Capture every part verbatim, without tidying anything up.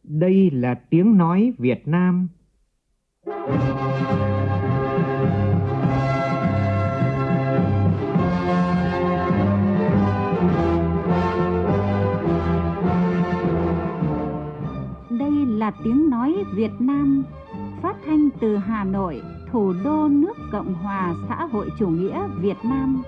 Đây là tiếng nói Việt Nam. Đây là tiếng nói Việt Nam, phát thanh từ Hà Nội, thủ đô nước Cộng hòa xã hội chủ nghĩa Việt Nam.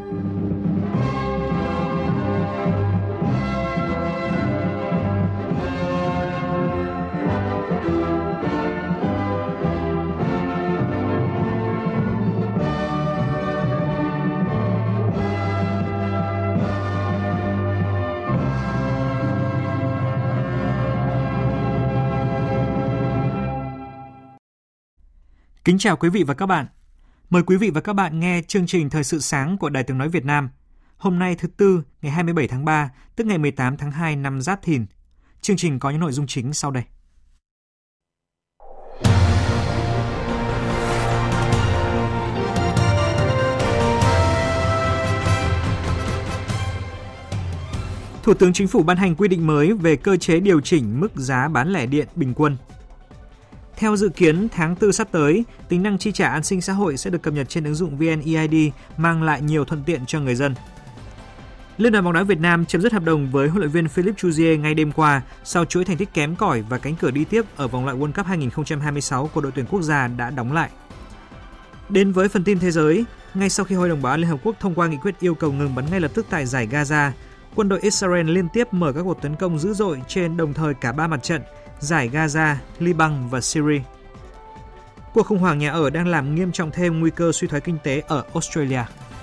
Kính chào quý vị và các bạn. Mời quý vị và các bạn nghe chương trình Thời sự sáng của Đài Tiếng nói Việt Nam. Hôm nay thứ Tư, ngày hai mươi bảy tháng ba, tức ngày mười tám tháng hai năm Giáp Thìn. Chương trình có những nội dung chính sau đây. Thủ tướng Chính phủ ban hành quy định mới về cơ chế điều chỉnh mức giá bán lẻ điện bình quân. Theo dự kiến, tháng tư sắp tới, tính năng chi trả an sinh xã hội sẽ được cập nhật trên ứng dụng vê en e i đê, mang lại nhiều thuận tiện cho người dân. Liên đoàn bóng đá Việt Nam chấm dứt hợp đồng với huấn luyện viên Philippe Jouzier ngay đêm qua sau chuỗi thành tích kém cỏi và cánh cửa đi tiếp ở vòng loại World Cup hai không hai sáu của đội tuyển quốc gia đã đóng lại. Đến với phần tin thế giới, ngay sau khi Hội đồng Bảo an Liên Hợp Quốc thông qua nghị quyết yêu cầu ngừng bắn ngay lập tức tại dải Gaza, quân đội Israel liên tiếp mở các cuộc tấn công dữ dội trên đồng thời cả ba mặt trận, dải Gaza, Liban và Syria. Cuộc khủng hoảng nhà ở đang làm nghiêm trọng thêm nguy cơ suy thoái kinh tế ở Australia.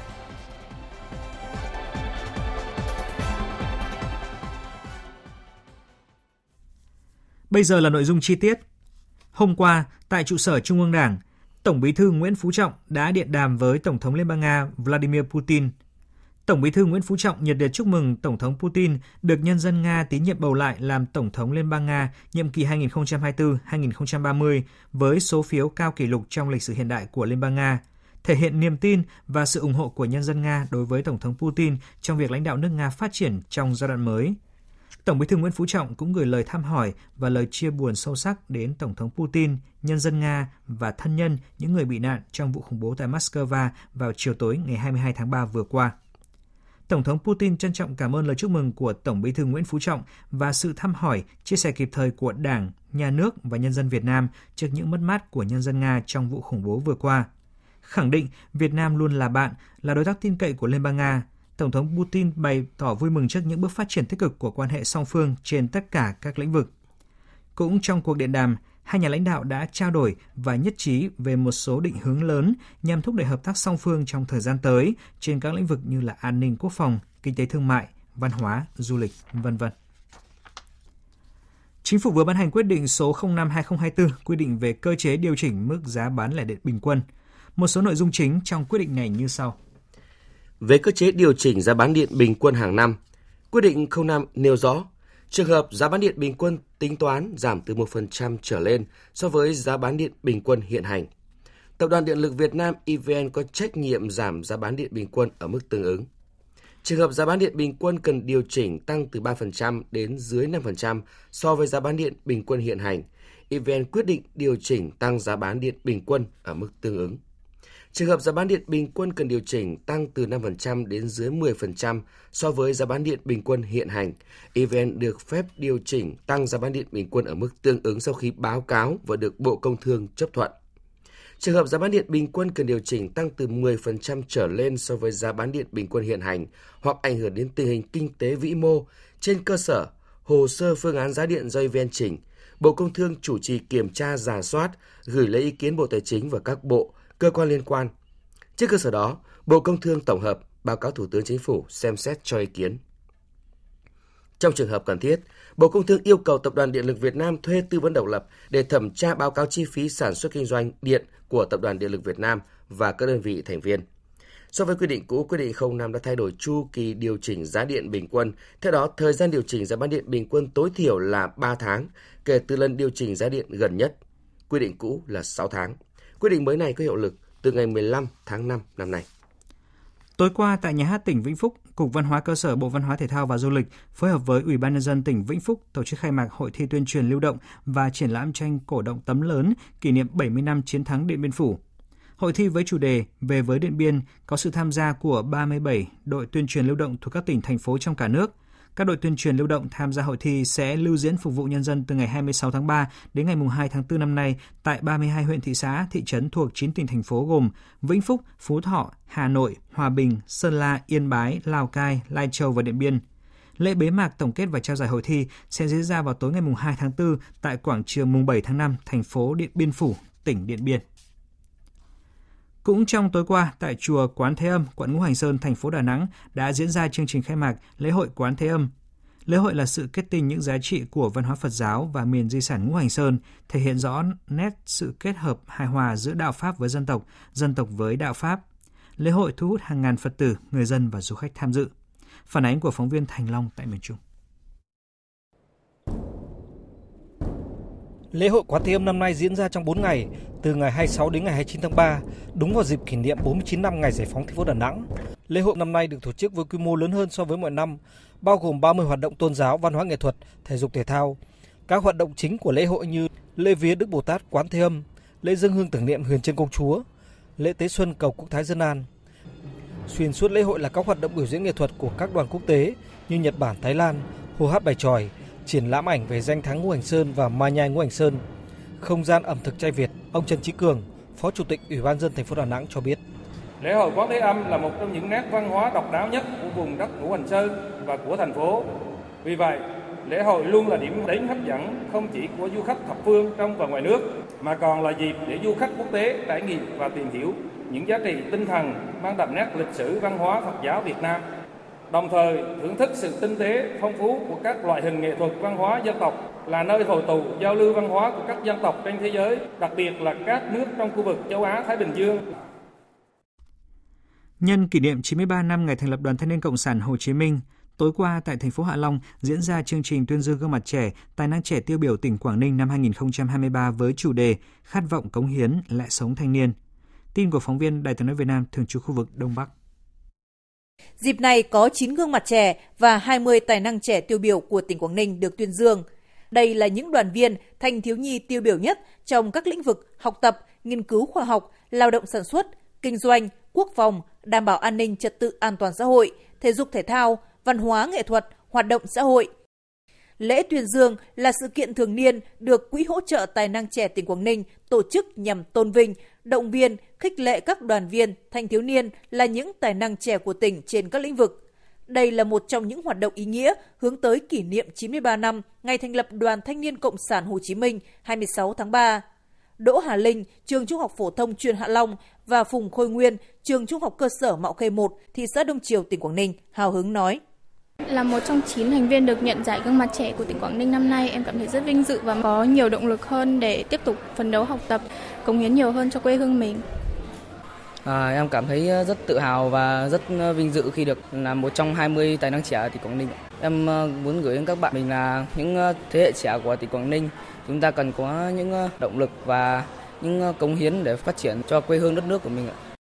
Bây giờ là nội dung chi tiết. Hôm qua, tại trụ sở Trung ương Đảng, Tổng Bí thư Nguyễn Phú Trọng đã điện đàm với Tổng thống Liên bang Nga Vladimir Putin. Tổng Bí thư Nguyễn Phú Trọng nhiệt liệt chúc mừng Tổng thống Putin được nhân dân Nga tín nhiệm bầu lại làm Tổng thống Liên bang Nga nhiệm kỳ hai nghìn không trăm hai mươi tư đến hai nghìn không trăm ba mươi với số phiếu cao kỷ lục trong lịch sử hiện đại của Liên bang Nga, thể hiện niềm tin và sự ủng hộ của nhân dân Nga đối với Tổng thống Putin trong việc lãnh đạo nước Nga phát triển trong giai đoạn mới. Tổng Bí thư Nguyễn Phú Trọng cũng gửi lời thăm hỏi và lời chia buồn sâu sắc đến Tổng thống Putin, nhân dân Nga và thân nhân những người bị nạn trong vụ khủng bố tại Moscow vào chiều tối ngày hai mươi hai tháng ba vừa qua. Tổng thống Putin trân trọng cảm ơn lời chúc mừng của Tổng Bí thư Nguyễn Phú Trọng và sự thăm hỏi, chia sẻ kịp thời của Đảng, Nhà nước và nhân dân Việt Nam trước những mất mát của nhân dân Nga trong vụ khủng bố vừa qua. Khẳng định Việt Nam luôn là bạn, là đối tác tin cậy của Liên bang Nga, Tổng thống Putin bày tỏ vui mừng trước những bước phát triển tích cực của quan hệ song phương trên tất cả các lĩnh vực. Cũng trong cuộc điện đàm, hai nhà lãnh đạo đã trao đổi và nhất trí về một số định hướng lớn nhằm thúc đẩy hợp tác song phương trong thời gian tới trên các lĩnh vực như là an ninh quốc phòng, kinh tế thương mại, văn hóa, du lịch, vân vân. Chính phủ vừa ban hành quyết định số không năm hai không hai tư quy định về cơ chế điều chỉnh mức giá bán lẻ điện bình quân. Một số nội dung chính trong quyết định này như sau. Về cơ chế điều chỉnh giá bán điện bình quân hàng năm, quyết định không năm nêu rõ, trường hợp giá bán điện bình quân tính toán giảm từ một phần trăm trở lên so với giá bán điện bình quân hiện hành. Tập đoàn Điện lực Việt Nam e vê en có trách nhiệm giảm giá bán điện bình quân ở mức tương ứng. Trường hợp giá bán điện bình quân cần điều chỉnh tăng từ ba phần trăm đến dưới năm phần trăm so với giá bán điện bình quân hiện hành, e vê en quyết định điều chỉnh tăng giá bán điện bình quân ở mức tương ứng. Trường hợp giá bán điện bình quân cần điều chỉnh tăng từ năm phần trăm đến dưới mười phần trăm so với giá bán điện bình quân hiện hành, e vê en được phép điều chỉnh tăng giá bán điện bình quân ở mức tương ứng sau khi báo cáo và được Bộ Công Thương chấp thuận. Trường hợp giá bán điện bình quân cần điều chỉnh tăng từ mười phần trăm trở lên so với giá bán điện bình quân hiện hành hoặc ảnh hưởng đến tình hình kinh tế vĩ mô trên cơ sở hồ sơ phương án giá điện do e vê en chỉnh, Bộ Công Thương chủ trì kiểm tra rà soát, gửi lấy ý kiến Bộ Tài chính và các bộ, cơ quan liên quan. Trên cơ sở đó, Bộ Công Thương tổng hợp, báo cáo Thủ tướng Chính phủ xem xét cho ý kiến. Trong trường hợp cần thiết, Bộ Công Thương yêu cầu Tập đoàn Điện lực Việt Nam thuê tư vấn độc lập để thẩm tra báo cáo chi phí sản xuất kinh doanh điện của Tập đoàn Điện lực Việt Nam và các đơn vị thành viên. So với quy định cũ, quyết định không năm đã thay đổi chu kỳ điều chỉnh giá điện bình quân. Theo đó, thời gian điều chỉnh giá bán điện bình quân tối thiểu là ba tháng kể từ lần điều chỉnh giá điện gần nhất. Quy định cũ là sáu tháng. Quyết định mới này có hiệu lực từ ngày mười lăm tháng năm năm nay. Tối qua tại Nhà hát tỉnh Vĩnh Phúc, Cục Văn hóa Cơ sở Bộ Văn hóa Thể thao và Du lịch phối hợp với Ủy ban Nhân dân tỉnh Vĩnh Phúc tổ chức khai mạc hội thi tuyên truyền lưu động và triển lãm tranh cổ động tấm lớn kỷ niệm bảy mươi năm chiến thắng Điện Biên Phủ. Hội thi với chủ đề Về với Điện Biên có sự tham gia của ba mươi bảy đội tuyên truyền lưu động thuộc các tỉnh, thành phố trong cả nước. Các đội tuyên truyền lưu động tham gia hội thi sẽ lưu diễn phục vụ nhân dân từ ngày hai mươi sáu tháng ba đến ngày hai tháng tư năm nay tại ba mươi hai huyện, thị xã, thị trấn thuộc chín tỉnh, thành phố gồm Vĩnh Phúc, Phú Thọ, Hà Nội, Hòa Bình, Sơn La, Yên Bái, Lào Cai, Lai Châu và Điện Biên. Lễ bế mạc, tổng kết và trao giải hội thi sẽ diễn ra vào tối ngày hai tháng tư tại quảng trường mùng bảy tháng năm, thành phố Điện Biên Phủ, tỉnh Điện Biên. Cũng trong tối qua, tại chùa Quán Thế Âm, quận Ngũ Hành Sơn, thành phố Đà Nẵng đã diễn ra chương trình khai mạc lễ hội Quán Thế Âm. Lễ hội là sự kết tinh những giá trị của văn hóa Phật giáo và miền di sản Ngũ Hành Sơn, thể hiện rõ nét sự kết hợp hài hòa giữa đạo Pháp với dân tộc, dân tộc với đạo Pháp. Lễ hội thu hút hàng ngàn Phật tử, người dân và du khách tham dự. Phản ánh của phóng viên Thành Long tại miền Trung. Lễ hội Quán Thế Âm năm nay diễn ra trong bốn ngày, từ ngày hai mươi sáu đến ngày hai mươi chín tháng ba, đúng vào dịp kỷ niệm bốn mươi chín năm ngày giải phóng thành phố Đà Nẵng. Lễ hội năm nay được tổ chức với quy mô lớn hơn so với mọi năm, bao gồm ba mươi hoạt động tôn giáo, văn hóa nghệ thuật, thể dục thể thao. Các hoạt động chính của lễ hội như lễ vía Đức Bồ Tát Quán Thế Âm, lễ dâng hương tưởng niệm Huyền Trân Công Chúa, lễ tế xuân cầu quốc thái dân an. Xuyên suốt lễ hội là các hoạt động biểu diễn nghệ thuật của các đoàn quốc tế như Nhật Bản, Thái Lan, hô hát bài chòi, triển lãm ảnh về danh thắng Ngũ Hành Sơn và mai nhai Ngũ Hành Sơn. Không gian ẩm thực chay Việt, ông Trần Chí Cường, Phó Chủ tịch Ủy ban nhân dân thành phố Đà Nẵng cho biết. Lễ hội Quán Thế Âm là một trong những nét văn hóa độc đáo nhất của vùng đất Ngũ Hành Sơn và của thành phố. Vì vậy, lễ hội luôn là điểm đến hấp dẫn không chỉ của du khách thập phương trong và ngoài nước, mà còn là dịp để du khách quốc tế trải nghiệm và tìm hiểu những giá trị tinh thần mang đậm nét lịch sử văn hóa Phật giáo Việt Nam. Đồng thời thưởng thức sự tinh tế, phong phú của các loại hình nghệ thuật văn hóa dân tộc, là nơi hội tụ giao lưu văn hóa của các dân tộc trên thế giới, đặc biệt là các nước trong khu vực châu Á Thái Bình Dương. Nhân kỷ niệm chín mươi ba năm ngày thành lập Đoàn Thanh niên Cộng sản Hồ Chí Minh, tối qua tại thành phố Hạ Long diễn ra chương trình tuyên dương gương mặt trẻ, tài năng trẻ tiêu biểu tỉnh Quảng Ninh năm hai không hai ba với chủ đề Khát vọng cống hiến, lẽ sống thanh niên. Tin của phóng viên Đài Tiếng nói Việt Nam thường trú khu vực Đông Bắc. Dịp này có chín gương mặt trẻ và hai mươi tài năng trẻ tiêu biểu của tỉnh Quảng Ninh được tuyên dương. Đây là những đoàn viên, thanh thiếu nhi tiêu biểu nhất trong các lĩnh vực học tập, nghiên cứu khoa học, lao động sản xuất, kinh doanh, quốc phòng, đảm bảo an ninh trật tự an toàn xã hội, thể dục thể thao, văn hóa nghệ thuật, hoạt động xã hội. Lễ tuyên dương là sự kiện thường niên được Quỹ hỗ trợ tài năng trẻ tỉnh Quảng Ninh tổ chức nhằm tôn vinh, động viên, khích lệ các đoàn viên, thanh thiếu niên là những tài năng trẻ của tỉnh trên các lĩnh vực. Đây là một trong những hoạt động ý nghĩa hướng tới kỷ niệm chín mươi ba năm ngày thành lập Đoàn Thanh niên Cộng sản Hồ Chí Minh hai mươi sáu tháng ba. Đỗ Hà Linh, trường Trung học phổ thông chuyên Hạ Long và Phùng Khôi Nguyên, trường Trung học cơ sở Mạo Khê một, thị xã Đông Triều, tỉnh Quảng Ninh, hào hứng nói. Là một trong chín thành viên được nhận giải gương mặt trẻ của tỉnh Quảng Ninh năm nay, em cảm thấy rất vinh dự và có nhiều động lực hơn để tiếp tục phấn đấu học tập, cống hiến nhiều hơn cho quê hương mình. À, em cảm thấy rất tự hào và rất vinh dự khi được là một trong hai mươi tài năng trẻ ở tỉnh Quảng Ninh. Em muốn gửi đến các bạn mình là những thế hệ trẻ của tỉnh Quảng Ninh, chúng ta cần có những động lực và những cống hiến để phát triển cho quê hương đất nước của mình.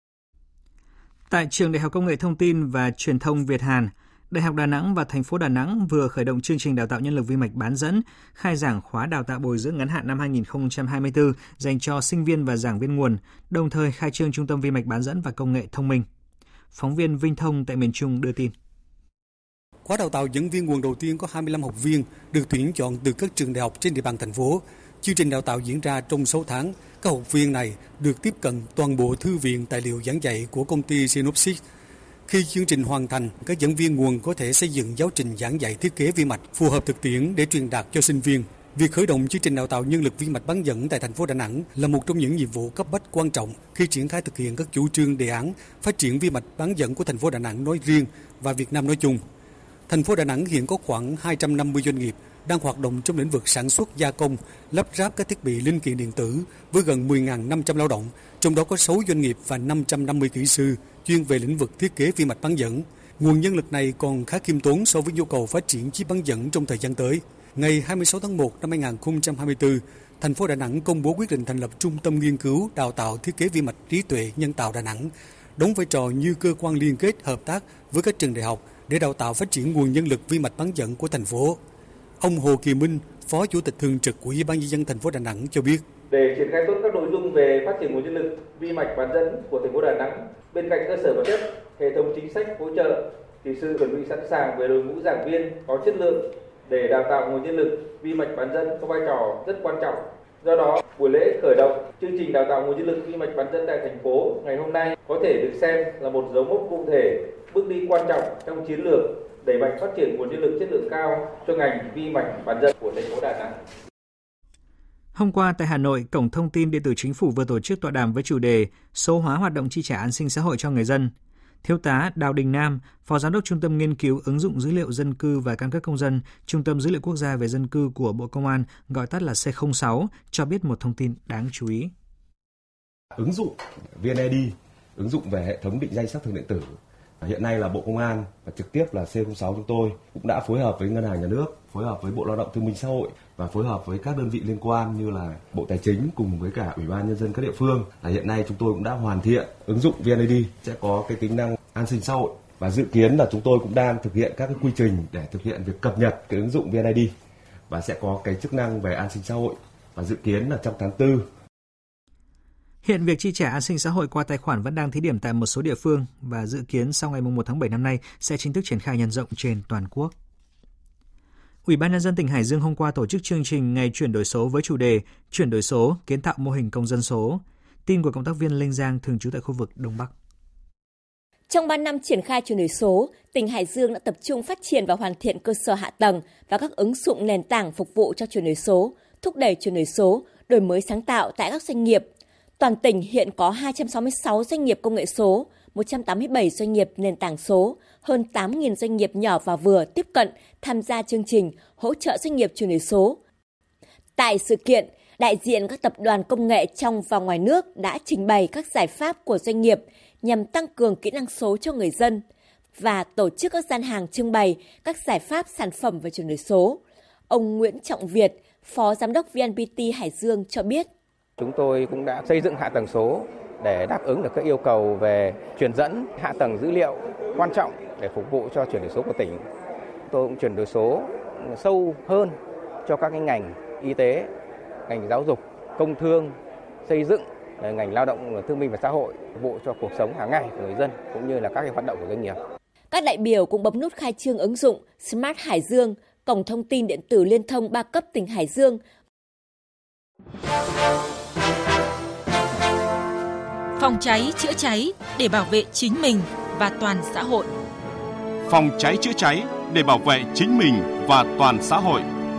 Tại Trường Đại học Công nghệ Thông tin và Truyền thông Việt Hàn, Đại học Đà Nẵng và thành phố Đà Nẵng vừa khởi động chương trình đào tạo nhân lực vi mạch bán dẫn, khai giảng khóa đào tạo bồi dưỡng ngắn hạn năm hai không hai tư dành cho sinh viên và giảng viên nguồn, đồng thời khai trương trung tâm vi mạch bán dẫn và công nghệ thông minh. Phóng viên Vinh Thông tại miền Trung đưa tin. Khóa đào tạo dẫn viên nguồn đầu tiên có hai mươi lăm học viên được tuyển chọn từ các trường đại học trên địa bàn thành phố. Chương trình đào tạo diễn ra trong sáu tháng. Các học viên này được tiếp cận toàn bộ thư viện tài liệu giảng dạy của công ty Synopsys. Khi chương trình hoàn thành, các giảng viên nguồn có thể xây dựng giáo trình giảng dạy thiết kế vi mạch phù hợp thực tiễn để truyền đạt cho sinh viên. Việc khởi động chương trình đào tạo nhân lực vi mạch bán dẫn tại thành phố Đà Nẵng là một trong những nhiệm vụ cấp bách quan trọng khi triển khai thực hiện các chủ trương đề án phát triển vi mạch bán dẫn của thành phố Đà Nẵng nói riêng và Việt Nam nói chung. Thành phố Đà Nẵng hiện có khoảng hai trăm năm mươi doanh nghiệp đang hoạt động trong lĩnh vực sản xuất gia công, lắp ráp các thiết bị linh kiện điện tử với gần mười nghìn năm trăm lao động, trong đó có sáu doanh nghiệp và năm trăm năm mươi kỹ sư chuyên về lĩnh vực thiết kế vi mạch bán dẫn. Nguồn nhân lực này còn khá khiêm tốn so với nhu cầu phát triển chip bán dẫn trong thời gian tới. Ngày hai mươi sáu tháng một năm hai không hai tư, thành phố Đà Nẵng công bố quyết định thành lập Trung tâm Nghiên cứu Đào tạo Thiết kế vi mạch trí tuệ nhân tạo Đà Nẵng. đóng vai trò như cơ quan liên kết hợp tác với các trường đại học để đào tạo phát triển nguồn nhân lực vi mạch bán dẫn của thành phố. Ông Hồ Kỳ Minh, Phó Chủ tịch Thường trực Ủy ban nhân dân thành phố Đà Nẵng cho biết. Để triển khai tốt các nội dung về phát triển nguồn nhân lực vi mạch bán dẫn của thành phố Đà Nẵng, bên cạnh cơ sở vật chất, hệ thống chính sách hỗ trợ thì sự chuẩn bị sẵn sàng về đội ngũ giảng viên có chất lượng để đào tạo nguồn nhân lực vi mạch bán dẫn có vai trò rất quan trọng. Do đó, buổi lễ khởi động chương trình đào tạo nguồn nhân lực vi mạch bán dẫn tại thành phố ngày hôm nay có thể được xem là một dấu mốc cụ thể, bước đi quan trọng trong chiến lược đẩy mạnh phát triển nguồn nhân lực chất lượng cao cho ngành vi mạch bán dẫn của thành phố Đà Nẵng. Hôm qua tại Hà Nội, Cổng Thông tin Điện tử Chính phủ vừa tổ chức tọa đàm với chủ đề Số hóa hoạt động chi trả an sinh xã hội cho người dân. Thiếu tá Đào Đình Nam, Phó Giám đốc Trung tâm Nghiên cứu ứng dụng dữ liệu dân cư và căn cước công dân, Trung tâm Dữ liệu Quốc gia về dân cư của Bộ Công an, gọi tắt là C không sáu, cho biết một thông tin đáng chú ý. Ứng dụng vê en i đê, ứng dụng về hệ thống định danh xác thực điện tử, hiện nay là Bộ Công an và trực tiếp là C không sáu chúng tôi cũng đã phối hợp với Ngân hàng Nhà nước, phối hợp với Bộ Lao động Thương binh Xã hội và phối hợp với các đơn vị liên quan như là Bộ Tài chính cùng với cả Ủy ban Nhân dân các địa phương. Là hiện nay chúng tôi cũng đã hoàn thiện ứng dụng vê en i đê sẽ có cái tính năng an sinh xã hội và dự kiến là chúng tôi cũng đang thực hiện các cái quy trình để thực hiện việc cập nhật cái ứng dụng vê en i đê và sẽ có cái chức năng về an sinh xã hội và dự kiến là trong tháng tư. Hiện việc chi trả an sinh xã hội qua tài khoản vẫn đang thí điểm tại một số địa phương và dự kiến sau ngày một tháng bảy năm nay sẽ chính thức triển khai nhân rộng trên toàn quốc. Ủy ban Nhân dân tỉnh Hải Dương hôm qua tổ chức chương trình Ngày chuyển đổi số với chủ đề Chuyển đổi số, kiến tạo mô hình công dân số. Tin của cộng tác viên Linh Giang thường trú tại khu vực Đông Bắc. Trong ba năm triển khai chuyển đổi số, tỉnh Hải Dương đã tập trung phát triển và hoàn thiện cơ sở hạ tầng và các ứng dụng nền tảng phục vụ cho chuyển đổi số, thúc đẩy chuyển đổi số, đổi mới sáng tạo tại các doanh nghiệp. Toàn tỉnh hiện có hai trăm sáu mươi sáu doanh nghiệp công nghệ số, một trăm tám mươi bảy doanh nghiệp nền tảng số, hơn tám nghìn doanh nghiệp nhỏ và vừa tiếp cận tham gia chương trình hỗ trợ doanh nghiệp chuyển đổi số. Tại sự kiện, đại diện các tập đoàn công nghệ trong và ngoài nước đã trình bày các giải pháp của doanh nghiệp nhằm tăng cường kỹ năng số cho người dân và tổ chức các gian hàng trưng bày các giải pháp sản phẩm về chuyển đổi số. Ông Nguyễn Trọng Việt, Phó Giám đốc vê en pê tê Hải Dương cho biết. Chúng tôi cũng đã xây dựng hạ tầng số để đáp ứng được các yêu cầu về truyền dẫn hạ tầng dữ liệu quan trọng để phục vụ cho chuyển đổi số của tỉnh. Tôi cũng chuyển đổi số sâu hơn cho các cái ngành y tế, ngành giáo dục, công thương, xây dựng, ngành lao động, thương binh và xã hội, phục vụ cho cuộc sống hàng ngày của người dân cũng như là các cái hoạt động của doanh nghiệp. Các đại biểu cũng bấm nút khai trương ứng dụng Smart Hải Dương, cổng thông tin điện tử liên thông ba cấp tỉnh Hải Dương. Phòng cháy chữa cháy để bảo vệ chính mình và toàn xã hội. Phòng cháy chữa cháy để bảo vệ chính mình và toàn xã hội.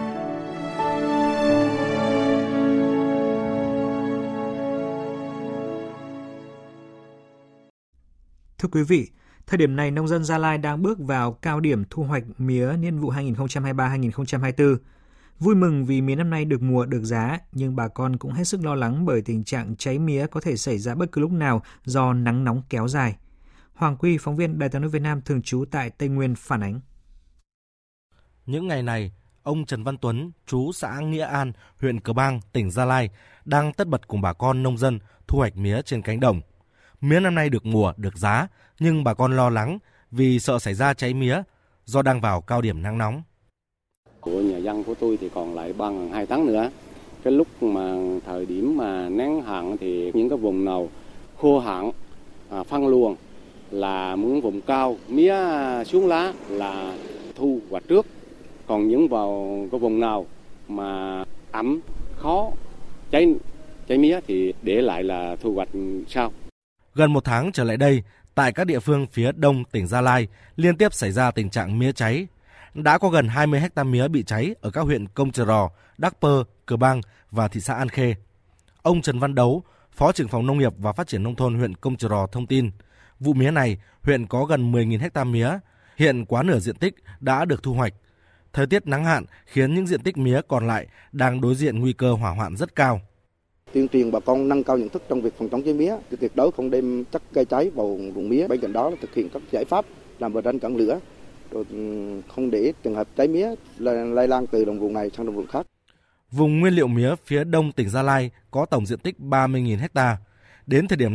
Thưa quý vị, thời điểm này nông dân Gia Lai đang bước vào cao điểm thu hoạch mía niên vụ hai nghìn không trăm hai mươi ba hai nghìn không trăm hai mươi tư. Vui mừng vì mía năm nay được mùa được giá, nhưng bà con cũng hết sức lo lắng bởi tình trạng cháy mía có thể xảy ra bất cứ lúc nào do nắng nóng kéo dài. Hoàng Quy, phóng viên Đài Tiếng nói Việt Nam thường trú tại Tây Nguyên phản ánh. Những ngày này, ông Trần Văn Tuấn, trú xã Nghĩa An, huyện Cờ Bang, tỉnh Gia Lai, đang tất bật cùng bà con nông dân thu hoạch mía trên cánh đồng. Mía năm nay được mùa, được giá, nhưng bà con lo lắng vì sợ xảy ra cháy mía do đang vào cao điểm nắng nóng. Của nhà dân của tôi thì còn lại bằng hai tháng nữa. Cái lúc mà thời điểm mà nắng hạn thì những cái vùng nào khô hạn, à, phân luồng là những vùng cao, mía xuống lá là thu hoạch trước. Còn những vào cái vùng nào mà ẩm, khó cháy cháy mía thì để lại là thu hoạch sau. Gần một tháng trở lại đây, tại các địa phương phía đông tỉnh Gia Lai liên tiếp xảy ra tình trạng mía cháy. Đã có gần hai mươi héc ta mía bị cháy ở các huyện Công Chơ Rò, Đắc Pơ, Cờ Bang và thị xã An Khê. Ông Trần Văn Đấu, Phó trưởng phòng Nông nghiệp và Phát triển Nông thôn huyện Công Chơ Rò thông tin, vụ mía này huyện có gần mười nghìn héc ta mía, hiện quá nửa diện tích đã được thu hoạch. Thời tiết nắng hạn khiến những diện tích mía còn lại đang đối diện nguy cơ hỏa hoạn rất cao. Tuyên truyền bà con nâng cao nhận thức trong việc phòng chống cháy mía, tuyệt đối không đem chất gây cháy vào vùng mía. Bên cạnh đó là thực hiện các giải pháp làm bờ ranh cản lửa, rồi không để trường hợp cháy mía lây lan từ đồng vùng này sang đồng vùng khác. Vùng nguyên liệu mía phía đông tỉnh Gia Lai có tổng diện tích ba mươi nghìn héc ta. Đến thời điểm này,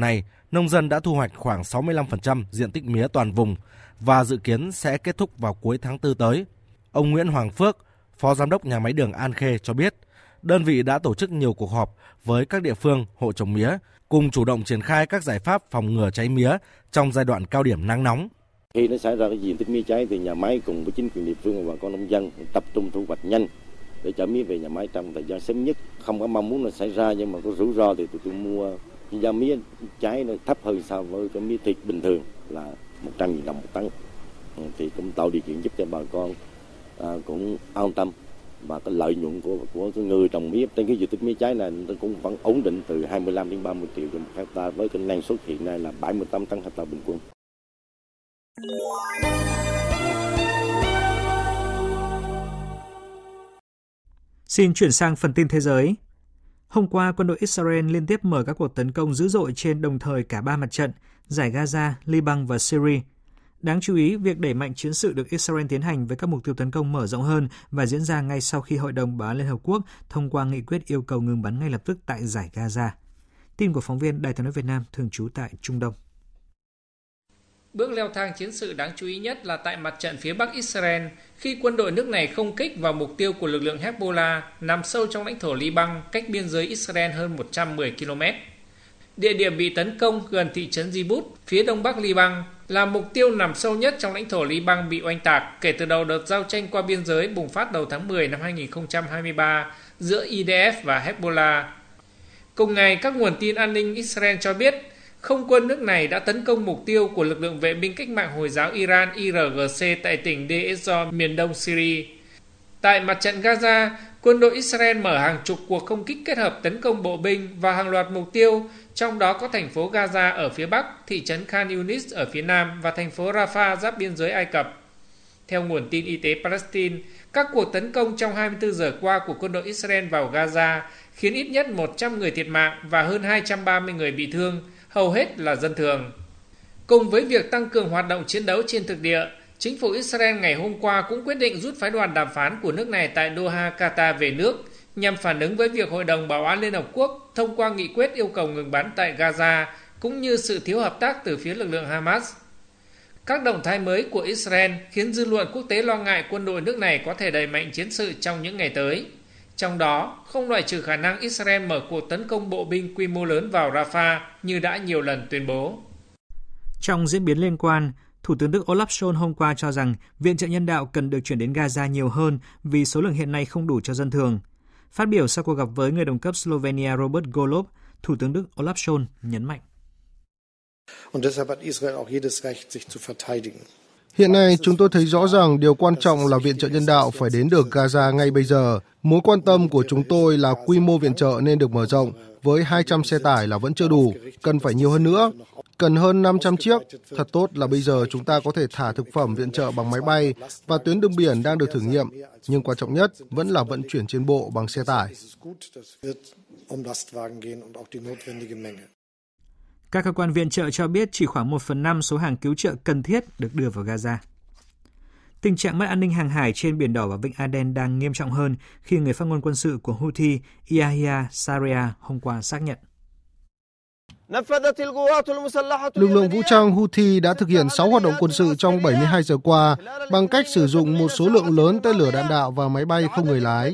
nông dân đã thu hoạch khoảng sáu mươi lăm phần trăm diện tích mía toàn vùng và dự kiến sẽ kết thúc vào cuối tháng tư tới. Ông Nguyễn Hoàng Phước, Phó Giám đốc Nhà máy đường An Khê cho biết, đơn vị đã tổ chức nhiều cuộc họp với các địa phương, hộ trồng mía, cùng chủ động triển khai các giải pháp phòng ngừa cháy mía trong giai đoạn cao điểm nắng nóng. Khi nó xảy ra cái diện tích mía cháy thì nhà máy cùng với chính quyền địa phương và bà con nông dân tập trung thu hoạch nhanh để chở mía về nhà máy trong thời gian sớm nhất. Không có mong muốn là xảy ra, nhưng mà có rủi ro thì tụi tôi mua giá mía cháy nó thấp hơn so với cái mía thịt bình thường là một trăm nghìn đồng một tấn, thì cũng tạo điều kiện giúp cho bà con à, cũng an tâm, và cái lợi nhuận của của cái người trồng mía trên cái diện tích mía cháy này nó cũng vẫn ổn định từ hai mươi lăm đến ba mươi triệu trên một hecta, với cái năng suất hiện nay là bảy mươi tám tấn hecta bình quân. Xin chuyển sang phần tin thế giới. Hôm qua, quân đội Israel liên tiếp mở các cuộc tấn công dữ dội trên đồng thời cả ba mặt trận, giải Gaza, Liban và Syria. Đáng chú ý, việc đẩy mạnh chiến sự được Israel tiến hành với các mục tiêu tấn công mở rộng hơn và diễn ra ngay sau khi Hội đồng Bảo an Liên Hợp Quốc thông qua nghị quyết yêu cầu ngừng bắn ngay lập tức tại giải Gaza. Tin của phóng viên Đài Tiếng nói Việt Nam thường trú tại Trung Đông. Bước leo thang chiến sự đáng chú ý nhất là tại mặt trận phía Bắc Israel, khi quân đội nước này không kích vào mục tiêu của lực lượng Hezbollah nằm sâu trong lãnh thổ Liban, cách biên giới Israel hơn một trăm mười ki lô mét. Địa điểm bị tấn công gần thị trấn Jibut, phía đông bắc Liban, là mục tiêu nằm sâu nhất trong lãnh thổ Liban bị oanh tạc kể từ đầu đợt giao tranh qua biên giới bùng phát đầu tháng mười năm hai nghìn không trăm hai mươi ba giữa i đê ép và Hezbollah. Cùng ngày, các nguồn tin an ninh Israel cho biết không quân nước này đã tấn công mục tiêu của lực lượng vệ binh cách mạng Hồi giáo Iran i rờ giê xê tại tỉnh Deir ez-Zor, miền đông Syria. Tại mặt trận Gaza, quân đội Israel mở hàng chục cuộc không kích kết hợp tấn công bộ binh vào hàng loạt mục tiêu, trong đó có thành phố Gaza ở phía bắc, thị trấn Khan Yunis ở phía nam và thành phố Rafah giáp biên giới Ai Cập. Theo nguồn tin y tế Palestine, các cuộc tấn công trong hai mươi tư giờ qua của quân đội Israel vào Gaza khiến ít nhất một trăm người thiệt mạng và hơn hai trăm ba mươi người bị thương, hầu hết là dân thường. Cùng với việc tăng cường hoạt động chiến đấu trên thực địa, chính phủ Israel ngày hôm qua cũng quyết định rút phái đoàn đàm phán của nước này tại Doha, Qatar về nước, nhằm phản ứng với việc Hội đồng Bảo an Liên Hợp Quốc thông qua nghị quyết yêu cầu ngừng bắn tại Gaza, cũng như sự thiếu hợp tác từ phía lực lượng Hamas. Các động thái mới của Israel khiến dư luận quốc tế lo ngại quân đội nước này có thể đẩy mạnh chiến sự trong những ngày tới. Trong đó, không loại trừ khả năng Israel mở cuộc tấn công bộ binh quy mô lớn vào Rafah như đã nhiều lần tuyên bố. Trong diễn biến liên quan, Thủ tướng Đức Olaf Scholz hôm qua cho rằng viện trợ nhân đạo cần được chuyển đến Gaza nhiều hơn vì số lượng hiện nay không đủ cho dân thường. Phát biểu sau cuộc gặp với người đồng cấp Slovenia Robert Golob, Thủ tướng Đức Olaf Scholz nhấn mạnh. Hiện nay, chúng tôi thấy rõ ràng điều quan trọng là viện trợ nhân đạo phải đến được Gaza ngay bây giờ. Mối quan tâm của chúng tôi là quy mô viện trợ nên được mở rộng, với hai trăm xe tải là vẫn chưa đủ, cần phải nhiều hơn nữa. Cần hơn năm trăm chiếc. Thật tốt là bây giờ chúng ta có thể thả thực phẩm viện trợ bằng máy bay và tuyến đường biển đang được thử nghiệm. Nhưng quan trọng nhất vẫn là vận chuyển trên bộ bằng xe tải. Các cơ quan viện trợ cho biết chỉ khoảng một phần năm số hàng cứu trợ cần thiết được đưa vào Gaza. Tình trạng mất an ninh hàng hải trên Biển Đỏ và Vịnh Aden đang nghiêm trọng hơn khi người phát ngôn quân sự của Houthi Yahya Sarea hôm qua xác nhận. Lực lượng vũ trang Houthi đã thực hiện sáu hoạt động quân sự trong bảy mươi hai giờ qua bằng cách sử dụng một số lượng lớn tên lửa đạn đạo và máy bay không người lái.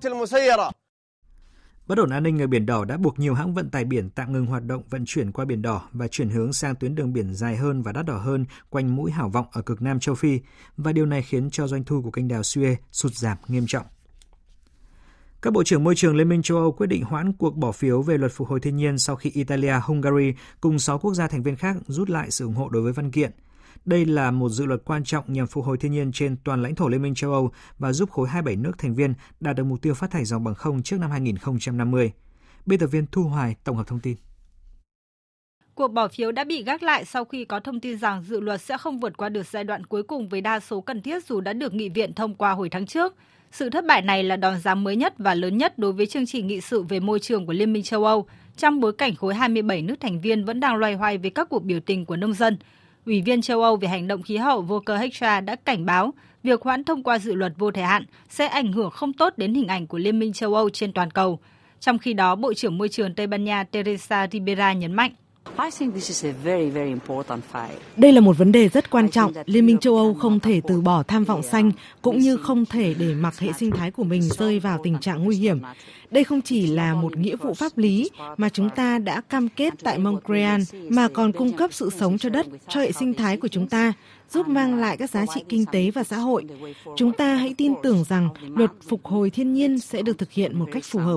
Bất ổn an ninh ở Biển Đỏ đã buộc nhiều hãng vận tải biển tạm ngừng hoạt động vận chuyển qua Biển Đỏ và chuyển hướng sang tuyến đường biển dài hơn và đắt đỏ hơn quanh mũi Hảo Vọng ở cực Nam châu Phi, và điều này khiến cho doanh thu của kênh đào Suez sụt giảm nghiêm trọng. Các bộ trưởng môi trường Liên minh châu Âu quyết định hoãn cuộc bỏ phiếu về luật phục hồi thiên nhiên sau khi Italia, Hungary cùng sáu quốc gia thành viên khác rút lại sự ủng hộ đối với văn kiện. Đây là một dự luật quan trọng nhằm phục hồi thiên nhiên trên toàn lãnh thổ Liên minh châu Âu và giúp khối hai mươi bảy nước thành viên đạt được mục tiêu phát thải dòng bằng không trước năm hai nghìn không trăm năm mươi. Biên tập viên Thu Hoài tổng hợp thông tin. Cuộc bỏ phiếu đã bị gác lại sau khi có thông tin rằng dự luật sẽ không vượt qua được giai đoạn cuối cùng với đa số cần thiết dù đã được nghị viện thông qua hồi tháng trước. Sự thất bại này là đòn giáng mới nhất và lớn nhất đối với chương trình nghị sự về môi trường của Liên minh châu Âu, trong bối cảnh khối hai mươi bảy nước thành viên vẫn đang loay hoay với các cuộc biểu tình của nông dân. Ủy viên châu Âu về hành động khí hậu Volker Hekra đã cảnh báo việc hoãn thông qua dự luật vô thời hạn sẽ ảnh hưởng không tốt đến hình ảnh của Liên minh châu Âu trên toàn cầu. Trong khi đó, Bộ trưởng Môi trường Tây Ban Nha Teresa Ribera nhấn mạnh. Đây là một vấn đề rất quan trọng. Liên minh châu Âu không thể từ bỏ tham vọng xanh, cũng như không thể để mặc hệ sinh thái của mình rơi vào tình trạng nguy hiểm. Đây không chỉ là một nghĩa vụ pháp lý mà chúng ta đã cam kết tại Montreal, mà còn cung cấp sự sống cho đất, cho hệ sinh thái của chúng ta, giúp mang lại các giá trị kinh tế và xã hội. Chúng ta hãy tin tưởng rằng luật phục hồi thiên nhiên sẽ được thực hiện một cách phù hợp.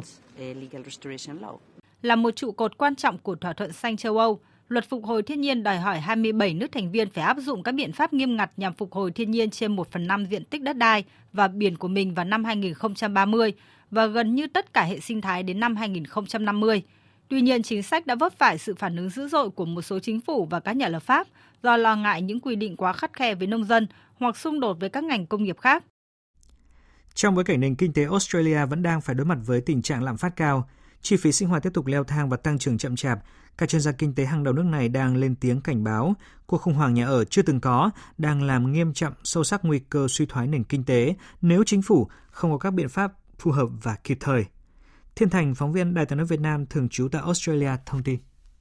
Là một trụ cột quan trọng của thỏa thuận xanh châu Âu, luật phục hồi thiên nhiên đòi hỏi hai mươi bảy nước thành viên phải áp dụng các biện pháp nghiêm ngặt nhằm phục hồi thiên nhiên trên một phần năm diện tích đất đai và biển của mình vào năm hai nghìn không trăm ba mươi và gần như tất cả hệ sinh thái đến năm hai nghìn không trăm năm mươi. Tuy nhiên, chính sách đã vấp phải sự phản ứng dữ dội của một số chính phủ và các nhà lập pháp do lo ngại những quy định quá khắt khe với nông dân hoặc xung đột với các ngành công nghiệp khác. Trong bối cảnh nền kinh tế Australia vẫn đang phải đối mặt với tình trạng lạm phát cao, chi phí sinh hoạt tiếp tục leo thang và tăng trưởng chậm chạp, các chuyên gia kinh tế hàng đầu nước này đang lên tiếng cảnh báo cuộc khủng hoảng nhà ở chưa từng có đang làm nghiêm trọng sâu sắc nguy cơ suy thoái nền kinh tế nếu chính phủ không có các biện pháp phù hợp và kịp thời. Thiên Thành, phóng viên Đài Tiếng nói Việt Nam thường trú tại Australia thông tin.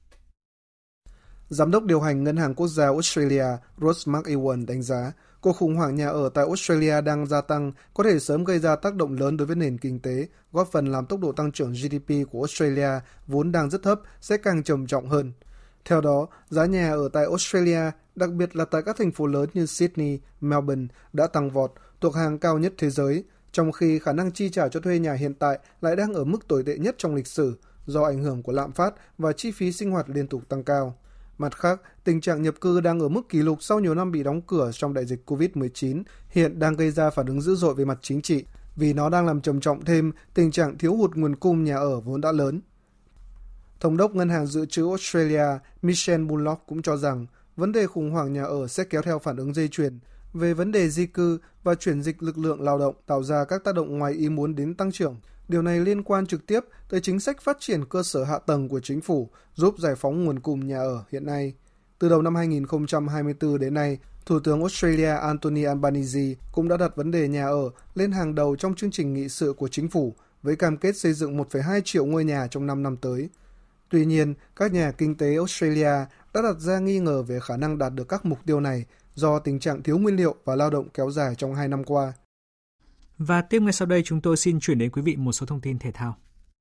Giám đốc điều hành Ngân hàng Quốc gia Australia Ross McEwan đánh giá cuộc khủng hoảng nhà ở tại Australia đang gia tăng, có thể sớm gây ra tác động lớn đối với nền kinh tế, góp phần làm tốc độ tăng trưởng giê đê pê của Australia vốn đang rất thấp sẽ càng trầm trọng hơn. Theo đó, giá nhà ở tại Australia, đặc biệt là tại các thành phố lớn như Sydney, Melbourne đã tăng vọt, thuộc hàng cao nhất thế giới, trong khi khả năng chi trả cho thuê nhà hiện tại lại đang ở mức tồi tệ nhất trong lịch sử do ảnh hưởng của lạm phát và chi phí sinh hoạt liên tục tăng cao. Mặt khác, tình trạng nhập cư đang ở mức kỷ lục sau nhiều năm bị đóng cửa trong đại dịch covid mười chín hiện đang gây ra phản ứng dữ dội về mặt chính trị, vì nó đang làm trầm trọng thêm tình trạng thiếu hụt nguồn cung nhà ở vốn đã lớn. Thống đốc Ngân hàng Dự trữ Australia Michelle Bullock cũng cho rằng vấn đề khủng hoảng nhà ở sẽ kéo theo phản ứng dây chuyền về vấn đề di cư và chuyển dịch lực lượng lao động, tạo ra các tác động ngoài ý muốn đến tăng trưởng. Điều này liên quan trực tiếp tới chính sách phát triển cơ sở hạ tầng của chính phủ giúp giải phóng nguồn cung nhà ở hiện nay. Từ đầu năm hai nghìn không trăm hai mươi tư đến nay, Thủ tướng Australia Anthony Albanese cũng đã đặt vấn đề nhà ở lên hàng đầu trong chương trình nghị sự của chính phủ với cam kết xây dựng một phẩy hai triệu ngôi nhà trong năm năm tới. Tuy nhiên, các nhà kinh tế Australia đã đặt ra nghi ngờ về khả năng đạt được các mục tiêu này do tình trạng thiếu nguyên liệu và lao động kéo dài trong hai năm qua. Và tiếp ngay sau đây chúng tôi xin chuyển đến quý vị một số thông tin thể thao.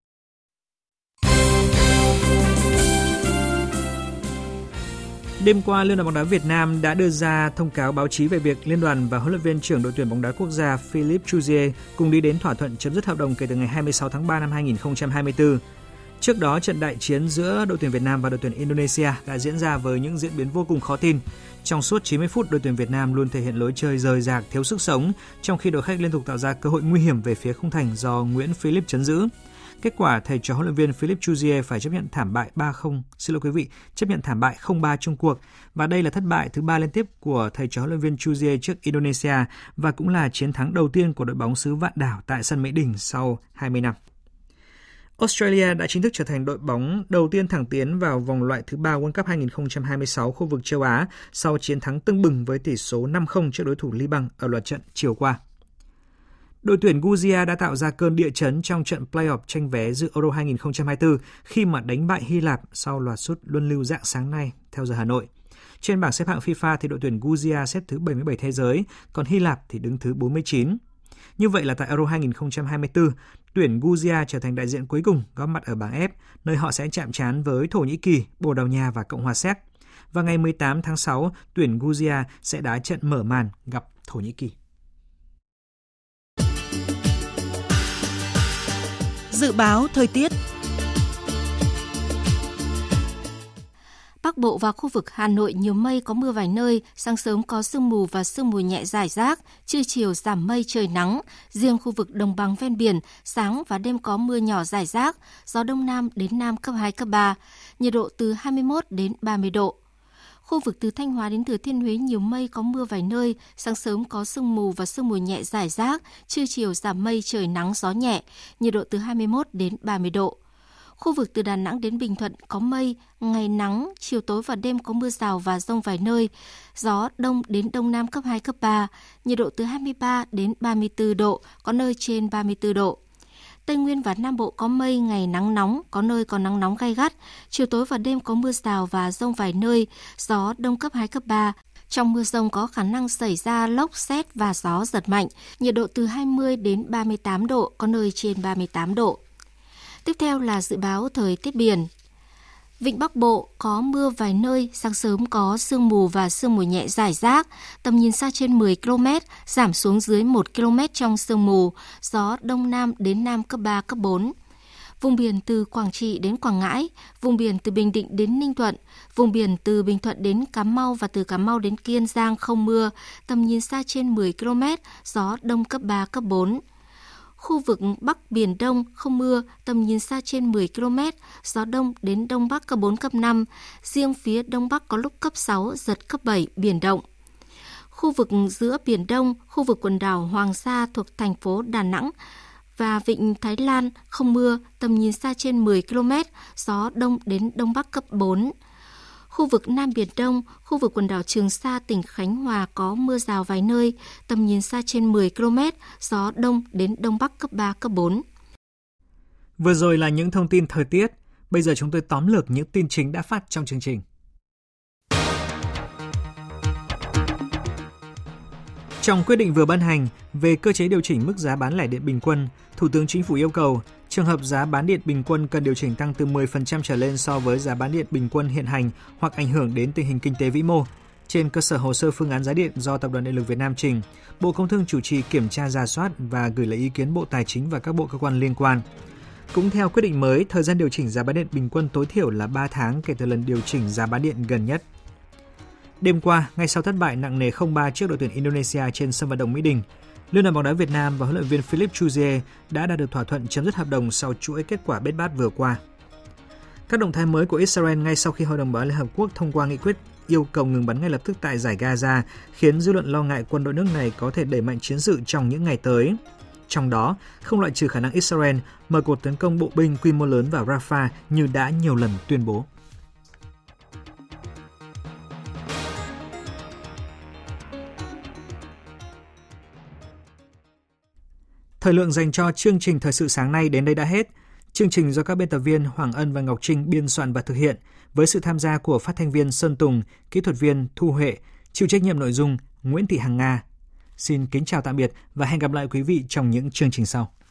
Đêm qua, Liên đoàn bóng đá Việt Nam đã đưa ra thông cáo báo chí về việc Liên đoàn và huấn luyện viên trưởng đội tuyển bóng đá quốc gia Philippe Chuzier cùng đi đến thỏa thuận chấm dứt hợp đồng kể từ ngày hai mươi sáu tháng ba năm hai nghìn không trăm hai mươi tư. Trước đó, trận đại chiến giữa đội tuyển Việt Nam và đội tuyển Indonesia đã diễn ra với những diễn biến vô cùng khó tin. Trong suốt chín mươi phút, đội tuyển Việt Nam luôn thể hiện lối chơi rời rạc, thiếu sức sống, trong khi đội khách liên tục tạo ra cơ hội nguy hiểm về phía khung thành do Nguyễn Philip trấn giữ. Kết quả, thầy trò huấn luyện viên Philippe Chuzier phải chấp nhận thảm bại ba không, xin lỗi quý vị, chấp nhận thảm bại không ba chung cuộc. Và đây là thất bại thứ ba liên tiếp của thầy trò huấn luyện viên Chuzier trước Indonesia và cũng là chiến thắng đầu tiên của đội bóng xứ Vạn Đảo tại sân Mỹ Đình sau hai mươi năm. Australia đã chính thức trở thành đội bóng đầu tiên thẳng tiến vào vòng loại thứ ba World Cup hai nghìn không trăm hai mươi sáu khu vực châu Á sau chiến thắng tưng bừng với tỷ số năm không trước đối thủ Liban ở loạt trận chiều qua. Đội tuyển Georgia đã tạo ra cơn địa chấn trong trận play-off tranh vé dự Euro hai nghìn không trăm hai mươi tư khi mà đánh bại Hy Lạp sau loạt sút luân lưu rạng sáng nay theo giờ Hà Nội. Trên bảng xếp hạng FIFA thì đội tuyển Georgia xếp thứ bảy mươi bảy thế giới, còn Hy Lạp thì đứng thứ bốn mươi chín. Như vậy là tại Euro hai nghìn không trăm hai mươi tư, tuyển Georgia trở thành đại diện cuối cùng góp mặt ở bảng F, nơi họ sẽ chạm trán với Thổ Nhĩ Kỳ, Bồ Đào Nha và Cộng hòa Séc. Và ngày mười tám tháng sáu, tuyển Georgia sẽ đá trận mở màn gặp Thổ Nhĩ Kỳ. Dự báo thời tiết. Bắc Bộ và khu vực Hà Nội nhiều mây có mưa vài nơi, sáng sớm có sương mù và sương mù nhẹ rải rác, trưa chiều giảm mây trời nắng. Riêng khu vực đồng bằng ven biển, sáng và đêm có mưa nhỏ rải rác, gió đông nam đến nam cấp hai, cấp ba, nhiệt độ từ hai mươi mốt đến ba mươi độ. Khu vực từ Thanh Hóa đến Thừa Thiên Huế nhiều mây có mưa vài nơi, sáng sớm có sương mù và sương mù nhẹ rải rác, trưa chiều giảm mây trời nắng gió nhẹ, nhiệt độ từ hai mươi mốt đến ba mươi độ. Khu vực từ Đà Nẵng đến Bình Thuận có mây, ngày nắng, chiều tối và đêm có mưa rào và dông vài nơi, gió đông đến đông nam cấp hai, cấp ba, nhiệt độ từ hai mươi ba đến ba mươi tư độ, có nơi trên ba mươi tư độ. Tây Nguyên và Nam Bộ có mây, ngày nắng nóng, có nơi có nắng nóng gay gắt. Chiều tối và đêm có mưa rào và dông vài nơi, gió đông cấp hai, cấp ba. Trong mưa dông có khả năng xảy ra lốc, sét và gió giật mạnh, nhiệt độ từ hai mươi đến ba mươi tám độ, có nơi trên ba mươi tám độ. Tiếp theo là dự báo thời tiết biển. Vịnh Bắc Bộ có mưa vài nơi, sáng sớm có sương mù và sương mù nhẹ rải rác, tầm nhìn xa trên mười ki lô mét, giảm xuống dưới một ki lô mét trong sương mù, gió Đông Nam đến Nam cấp ba, cấp bốn. Vùng biển từ Quảng Trị đến Quảng Ngãi, vùng biển từ Bình Định đến Ninh Thuận, vùng biển từ Bình Thuận đến Cà Mau và từ Cà Mau đến Kiên Giang không mưa, tầm nhìn xa trên mười ki lô mét, gió Đông cấp ba, cấp bốn. Khu vực Bắc Biển Đông không mưa, tầm nhìn xa trên mười ki lô mét, gió Đông đến Đông Bắc cấp bốn, cấp năm, riêng phía Đông Bắc có lúc cấp sáu, giật cấp bảy, biển động. Khu vực giữa Biển Đông, khu vực quần đảo Hoàng Sa thuộc thành phố Đà Nẵng và Vịnh Thái Lan không mưa, tầm nhìn xa trên mười ki lô mét, gió Đông đến Đông Bắc cấp bốn. Khu vực Nam Biển Đông, khu vực quần đảo Trường Sa, tỉnh Khánh Hòa có mưa rào vài nơi, tầm nhìn xa trên mười ki lô mét, gió Đông đến Đông Bắc cấp ba, cấp bốn. Vừa rồi là những thông tin thời tiết, bây giờ chúng tôi tóm lược những tin chính đã phát trong chương trình. Trong quyết định vừa ban hành về cơ chế điều chỉnh mức giá bán lẻ điện bình quân, Thủ tướng Chính phủ yêu cầu trường hợp giá bán điện bình quân cần điều chỉnh tăng từ mười phần trăm trở lên so với giá bán điện bình quân hiện hành hoặc ảnh hưởng đến tình hình kinh tế vĩ mô. Trên cơ sở hồ sơ phương án giá điện do Tập đoàn Điện lực Việt Nam trình, Bộ Công Thương chủ trì kiểm tra rà soát và gửi lại ý kiến Bộ Tài chính và các bộ cơ quan liên quan. Cũng theo quyết định mới, thời gian điều chỉnh giá bán điện bình quân tối thiểu là ba tháng kể từ lần điều chỉnh giá bán điện gần nhất. Đêm qua, ngay sau thất bại nặng nề không ba trước đội tuyển Indonesia trên sân vận động Mỹ Đình, Liên đoàn bóng đá Việt Nam và huấn luyện viên Philippe Chuzier đã đạt được thỏa thuận chấm dứt hợp đồng sau chuỗi kết quả bết bát vừa qua. Các động thái mới của Israel ngay sau khi Hội đồng Bảo an Liên Hợp Quốc thông qua nghị quyết yêu cầu ngừng bắn ngay lập tức tại giải Gaza khiến dư luận lo ngại quân đội nước này có thể đẩy mạnh chiến sự trong những ngày tới. Trong đó, không loại trừ khả năng Israel mở cuộc tấn công bộ binh quy mô lớn vào Rafah như đã nhiều lần tuyên bố. Thời lượng dành cho chương trình Thời sự sáng nay đến đây đã hết. Chương trình do các biên tập viên Hoàng Ân và Ngọc Trinh biên soạn và thực hiện với sự tham gia của phát thanh viên Sơn Tùng, kỹ thuật viên Thu Huệ, chịu trách nhiệm nội dung Nguyễn Thị Hằng Nga. Xin kính chào tạm biệt và hẹn gặp lại quý vị trong những chương trình sau.